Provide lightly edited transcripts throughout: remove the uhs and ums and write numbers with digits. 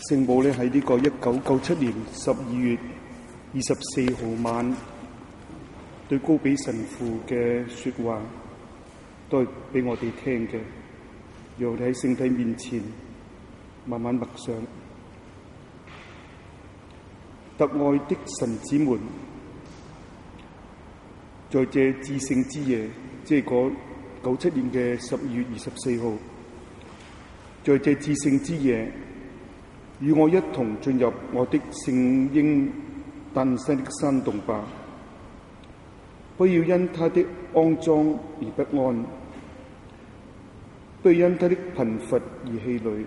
聖母咧喺呢個1997年12月24號晚對高比神父嘅說話，都係俾我哋聽嘅，讓我哋喺聖體面前慢慢默想。特愛的神子們，在這至聖之夜，即係嗰97年嘅12月24號，在這至聖之夜，與我一同進入我的聖嬰誕生的山洞吧。不要因他的骯髒而不安，不要因他的貧乏而氣餒，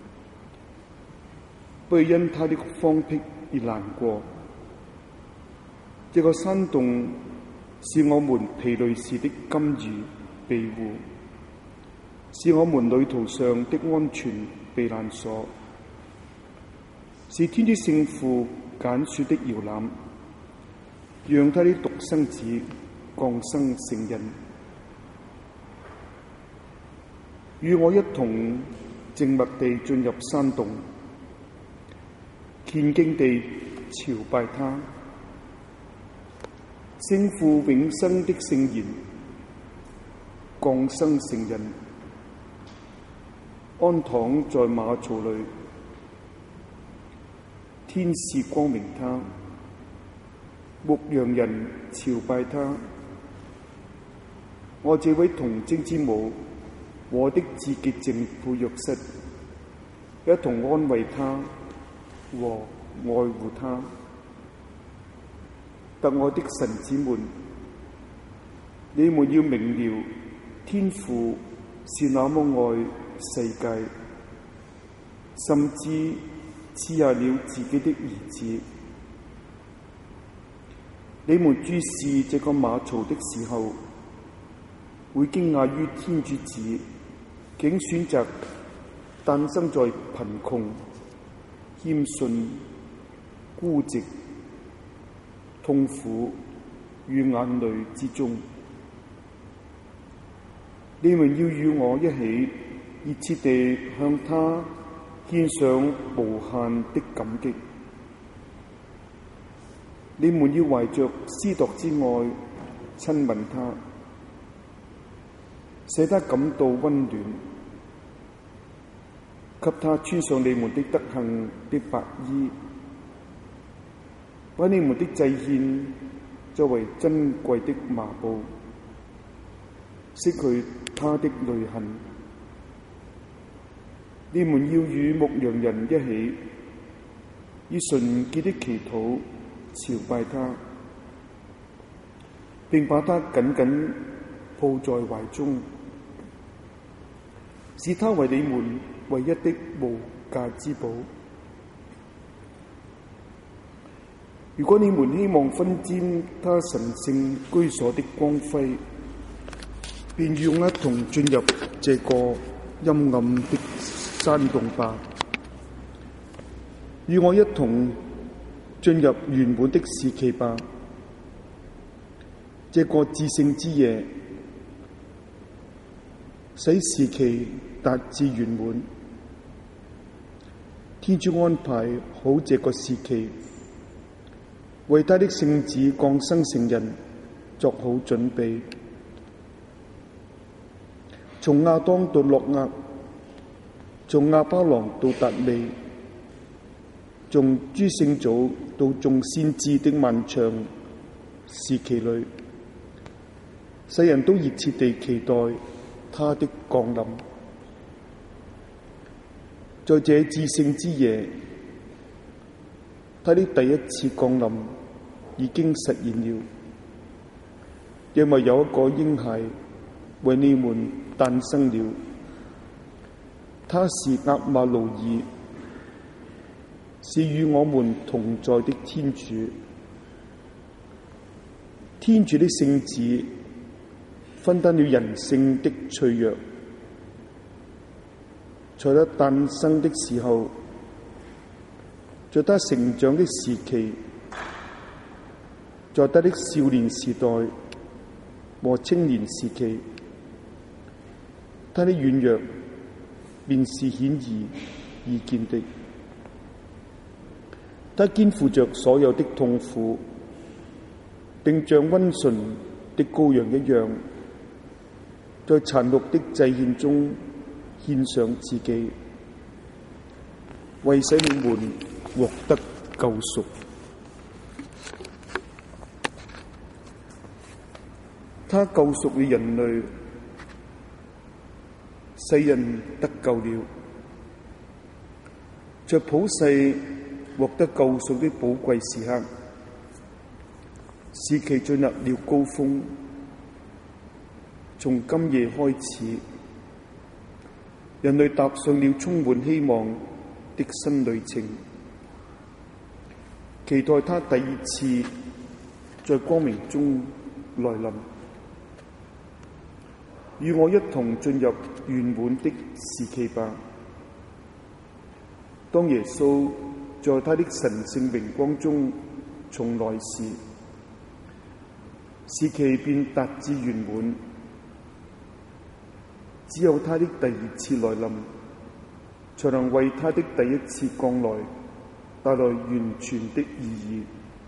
不要因他的荒僻而難過。這個山洞是我們疲累時的甘馭庇護，是我們旅途上的安全避難所，是天主聖父揀選的搖籃，讓他的獨生子降生成人，與我一同靜默地進入山洞，虔敬地朝拜他。聖父永生的聖言降生成人，安躺在馬槽裏，天使光明他，牧羊人朝拜他。我這位童貞之母，我的至潔淨婦若瑟，一同安慰他和愛護他。特愛的神子們，你們要明了，天父是那麼愛世界，甚至賜下了自己的兒子。你們注視這個馬槽的時候，會驚訝於天主子竟選擇誕生在貧窮、謙遜、孤寂、痛苦與眼淚之中。你們要與我一起熱切地向他獻上無限的感激。你們要懷着司鐸之愛親吻他，使他感到溫暖，給他穿上你們的德行的白衣，把你們的祭獻作為珍貴的麻布，拭去他的淚痕。你們要與牧羊人一起，以純潔的祈禱朝拜他，並把他緊緊抱在懷中，是他為你們唯一的無價之寶。如果你們希望分沾他神聖居所的光輝，便與我一同進入這個陰暗的山洞吧，與我一同進入圓滿的時期吧。這個至聖之夜，使時期達至圓滿。天主安排好這個時期，為他的聖子降生成人作好準備。從亞當到諾厄，從亞巴郎到達味，從諸聖祖到眾先知的漫長時期裏，世人都熱切地期待他的降臨。在這至聖之夜，他的第一次降臨已經實現了，因為有一個嬰孩為你們誕生了，他是額馬努耳，是與我們同在的天主。天主的聖子分擔了人性的脆弱，在他誕生的時候，在他成長的時期，在他的少年時代和青年時期，他的軟弱便是顯而易見的。 他肩負着所有的痛苦，並像溫順的羔羊一樣，在殘酷的祭獻中獻上自己，為使你們獲得救贖。他救贖了人類，世人得救了。在普世獲得救贖的寶貴時刻，時期進入了高峰。從今夜開始，人類踏上了充滿希望的新旅程，期待他第二次在光明中來臨，與我一同進入圓滿的時期吧。當耶穌在他的神聖榮光中重來時，時期便達至圓滿。只有他的第二次來臨，才能為他的第一次降來帶來完全的意義。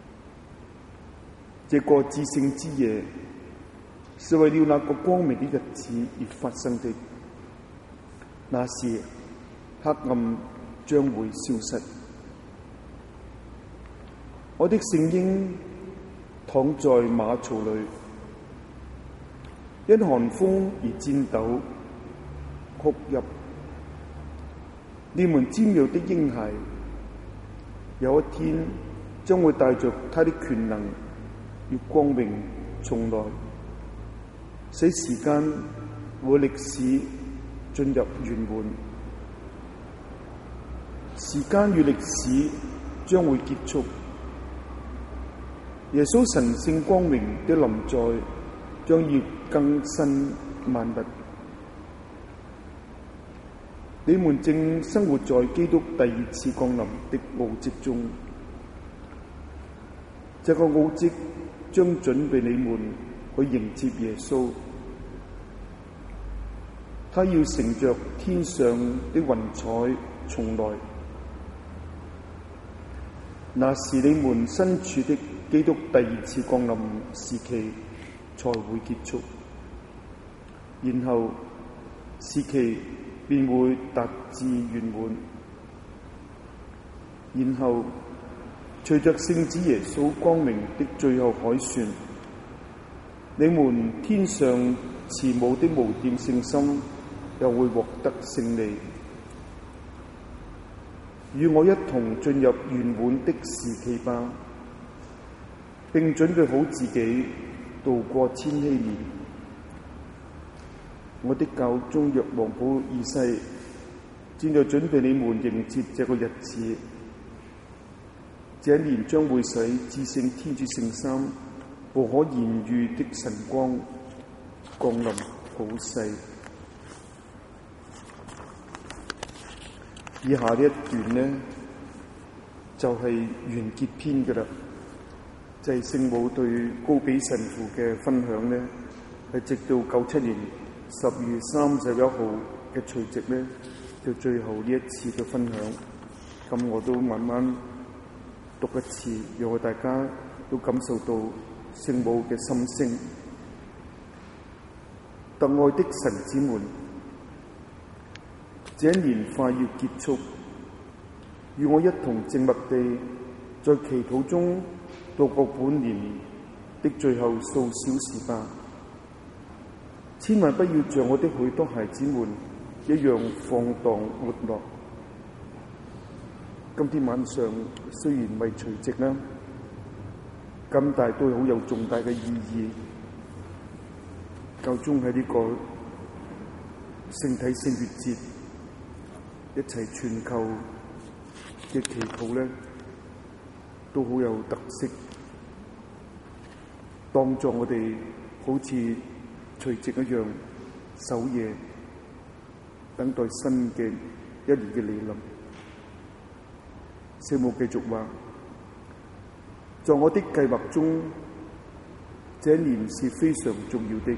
這個至聖之夜是為了那個光明的日子而發生的，那時黑暗將會消失。我的聖嬰躺在馬槽裏，因寒風而顫抖哭泣。你們瞻仰的嬰孩，有一天將會帶着他的權能與光榮重來，使時間和歷史進入圓滿。時間與歷史將會結束，耶穌神聖光榮的臨在將要更新萬物。你們正生活在基督第二次降臨的奧蹟中，這個奧蹟將準備你們去迎接耶穌。他要乘着天上的雲彩重來，那時你們身處的基督第二次降臨時期才會結束，然後時期便會達至圓滿。然後隨着聖子耶穌光明的最後凱旋，你們天上慈母的無玷聖心又會獲得勝利，與我一同進入圓滿的時期吧，並準備好自己度過千禧年。我的教宗若望保祿二世正在準備你們迎接這個日子，這一年將會使至聖天主聖三無可言喻的晨光降臨普世。以下呢一段呢，就係完結篇㗎喇，就係聖母對高比神父嘅分享呢，係直到97年12月31號嘅除夕呢，就最後呢一次嘅分享。咁我都慢慢讀一次，讓我大家都感受到聖母嘅心聲。特愛的神子們，這一年快要結束，與我一同靜默地在祈禱中度過本年的最後數小時吧。千萬不要像我的許多孩子們一樣放蕩沒落。今天晚上雖然未除夕啦，咁但係都好有重大嘅意義。教宗喺呢個聖體聖月節一齊全球嘅祈禱咧，都好有特色，當作我哋好似除夕一樣守夜，等待新嘅一年嘅來臨。聖母繼續話：在我的計劃中，這一年是非常重要的。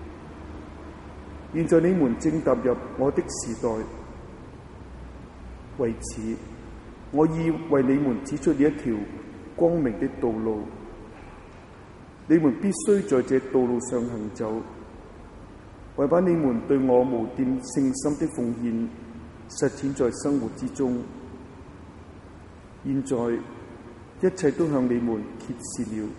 現在你們正踏入我的時代，為此我已為你們指出了一條光明的道路，你們必須在這道路上行走，為把你們對我無玷聖心的奉獻實踐在生活之中。現在一切都向你們揭示了，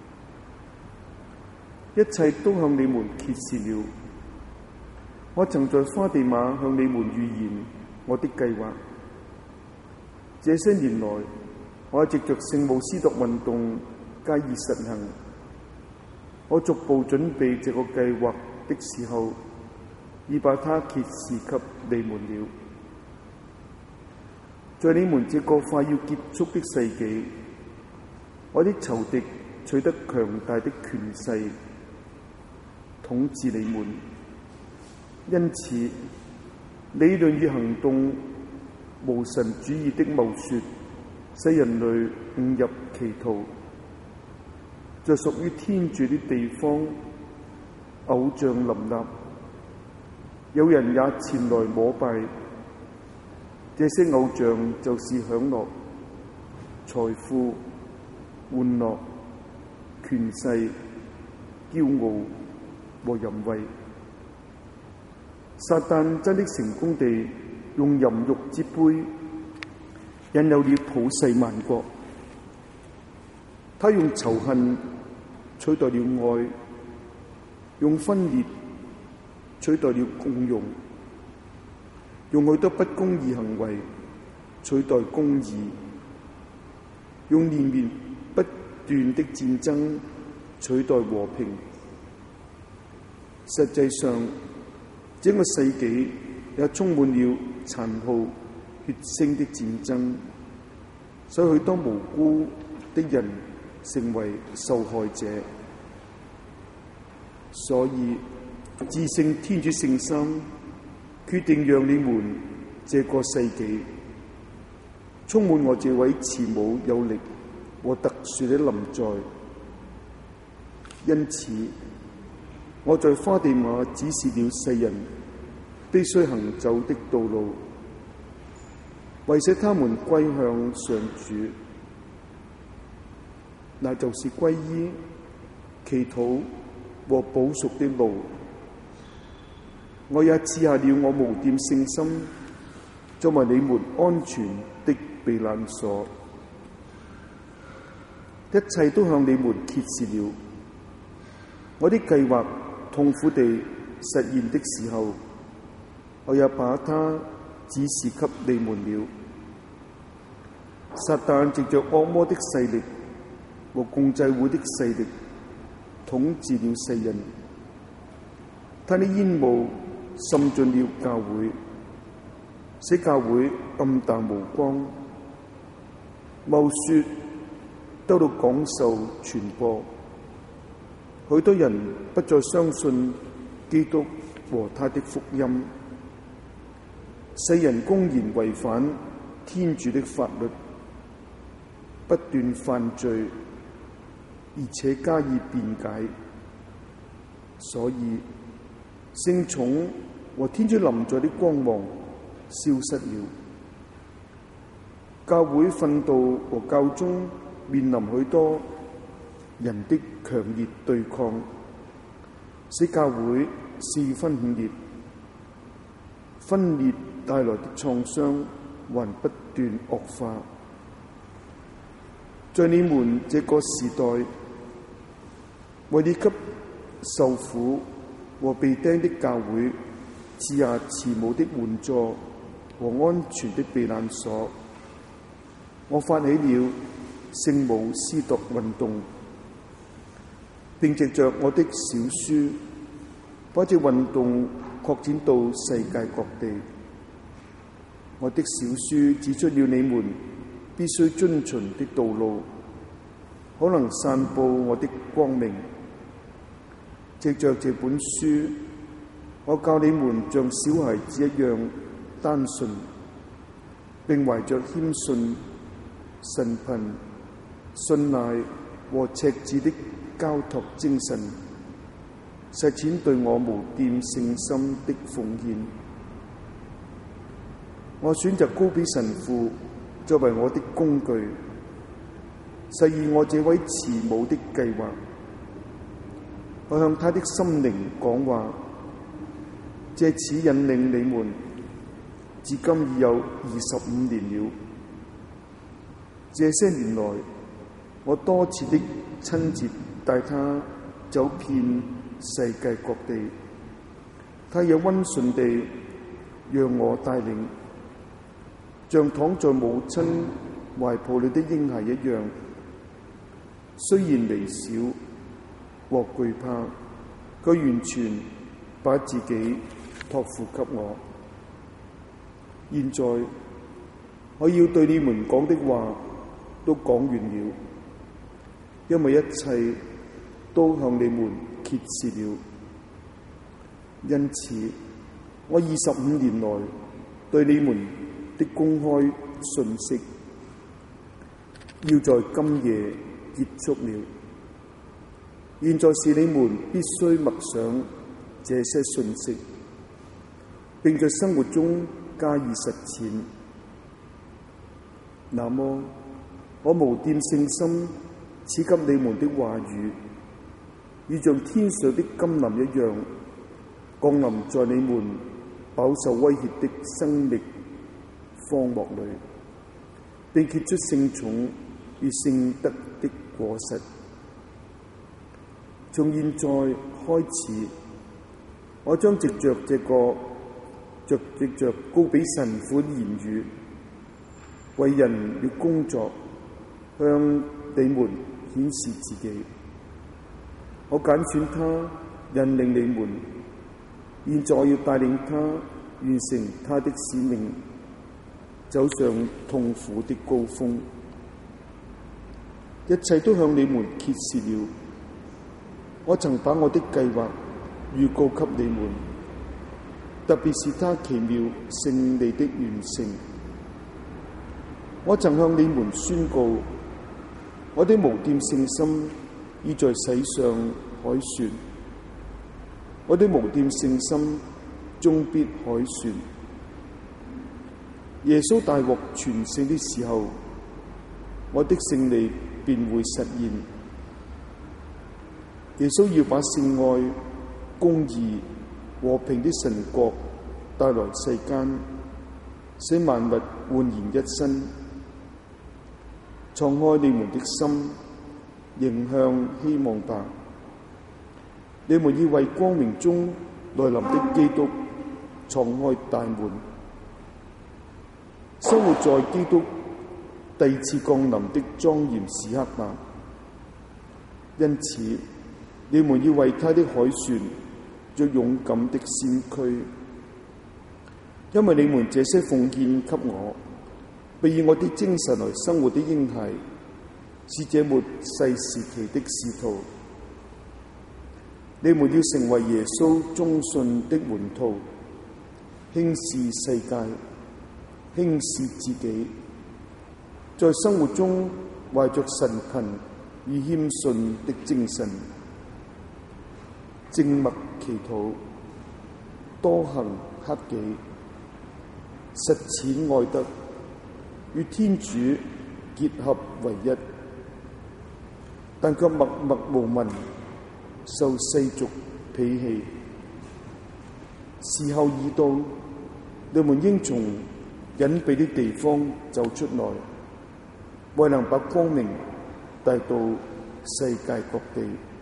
一切都向你們揭示了。我曾在花地瑪向你們預言我的計劃。這些年來，我藉着聖母司鐸運動加以實行。我逐步準備這個計劃的時候，已把它揭示給你們了。在你們這個快要結束的世紀，我的仇敵取得強大的權勢，統治你們。因此，理論與行動無神主義的謬說，使人類誤入歧途。在屬於天主的地方，偶像林立，有人也前來膜拜。這些偶像就是享樂、財富、玩樂、權勢、驕傲和淫穢。撒旦真的成功地用淫慾之杯引誘了普世萬國，他用仇恨取代了愛，用分裂取代了共融，用許多不公義行為取代公義，用連綿不斷的戰爭取代和平。實際上，整個世紀也充滿了殘酷血腥的戰爭，使許多無辜的人成為受害者。所以，至聖天主聖三決定讓你們這個世紀充滿我這位慈母有力和特殊的臨在。因此，我在花地瑪指示了世人必須行走的道路，為使他們歸向上主，那就是皈依、祈禱和補贖的路。我也賜下了我無玷聖心，作為你們安全的避難所。一切都向你們揭示了。我的計劃痛苦地實現的時候，我也把它指示給你們了。撒旦藉着惡魔的勢力和共濟會的勢力統治了世人，他的煙霧滲進了教會，使教會暗淡無光，謬說得到廣受傳播，許多人不再相信基督和他的福音，世人公然違反天主的法律，不斷犯罪，而且加以辯解。所以聖寵和天主臨在的光芒消失了，教會訓導和教宗面臨許多人的強烈對抗，使教會四分五裂，分裂帶來的創傷還不斷惡化。在你們這個時代，為了給受苦和被釘的教會賜下慈母的援助和安全的避難所，我發起了聖母司鐸運動，並藉着我的小書把這運動擴展到世界各地。我的小書指出了你們必須遵循的道路，可能散佈我的光明。藉着這本書，我教你們像小孩子一樣單純，並懷着謙遜、神貧、信賴和赤子的交託精神，實踐對我無玷聖心的奉獻。我選擇高比神父作為我的工具，實現我這位慈母的計劃。我向他的心靈講話，借此引領你們，至今已有25年了。這些年來，我多次的親自帶他走遍世界各地，他也溫順地讓我帶領，像躺在母親懷抱裏的嬰孩一樣。雖然微小或懼怕，佢完全把自己託付給我。現在我要對你們講的話都講完了，因為一切都向你們揭示了。因此，我25年來對你們的公開信息，要在今夜結束了。現在是你們必須默想這些信息，並在生活中加以實踐。那麼，我無玷聖心賜給你們的話語，如像天上的甘霖一樣，降臨在你們飽受威脅的生命荒漠裏，並結出聖寵與聖德的果實。從現在開始，我將藉着高比神父的言語，為人與工作向你們顯示自己。我揀選他，引領你們。現在我要帶領他完成他的使命，走上痛苦的高峰。一切都向你們揭示了。我曾把我的計劃預告給你們，特別是他奇妙勝利的完成。我曾向你們宣告，我的無玷聖心已在世上凱旋，我的無玷聖心終必凱旋。耶穌大獲全勝的時候，我的勝利便會實現。耶穌要把聖愛、公義、和平的神國帶來世間，使萬物煥然一新。敞開你們的心，迎向希望吧。你們要為光明中來臨的基督敞開大門。生活在基督第二次降臨的莊嚴時刻吧。因此，你們要為他的凱旋作勇敢的先驅，因為你們這些奉獻給我，並以我的精神來生活的嬰孩，是這末世時期的使徒。你們要成為耶穌忠信的門徒，輕視世界，輕視自己，在生活中懷着神貧與謙遜的精神，靜默祈禱，多行克己，實踐愛德，與天主結合為一，但卻默默無聞，受世俗鄙棄。時候已到，你們應從隱秘的地方走出來，為能把光明帶到世界各地，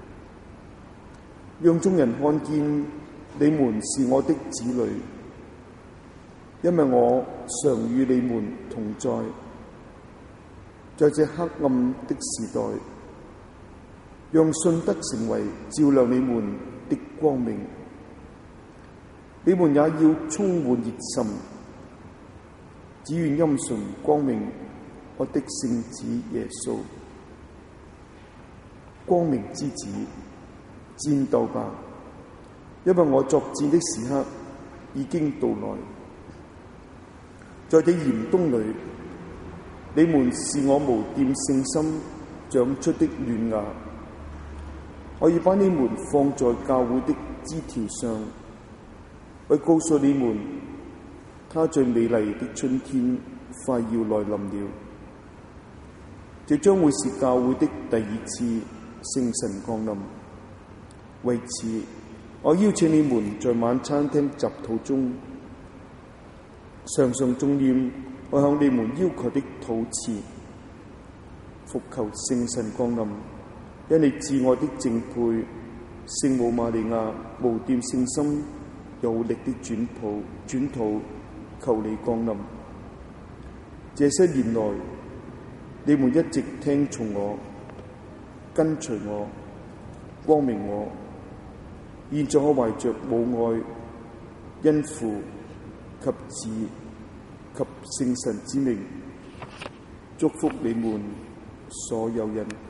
讓眾人看見你們是我的子女，因為我常與你們同在，在這黑暗的時代，讓信德成為照亮你們的光明。你們也要充滿熱心，只願欽崇光明我的聖子耶穌。光明之子，戰鬥吧，因為我作戰的時刻已經到來。在這嚴冬裏，你們是我無玷聖心長出的嫩芽，我要把你們放在教會的枝條上，為告訴你們，他最美麗的春天快要來臨了。這將會是教會的第二次聖神降臨。為此，我邀請你們在晚餐廳集禱中，常常誦念我向你們要求的禱詞，伏求聖神降臨，因你至愛的淨配聖母瑪利亞無玷聖心有力的轉禱，求你降臨。這些年來，你們一直聽從我，跟隨我，光明我。現在我懷着母愛，因父及子及聖神之名，祝福你們所有人。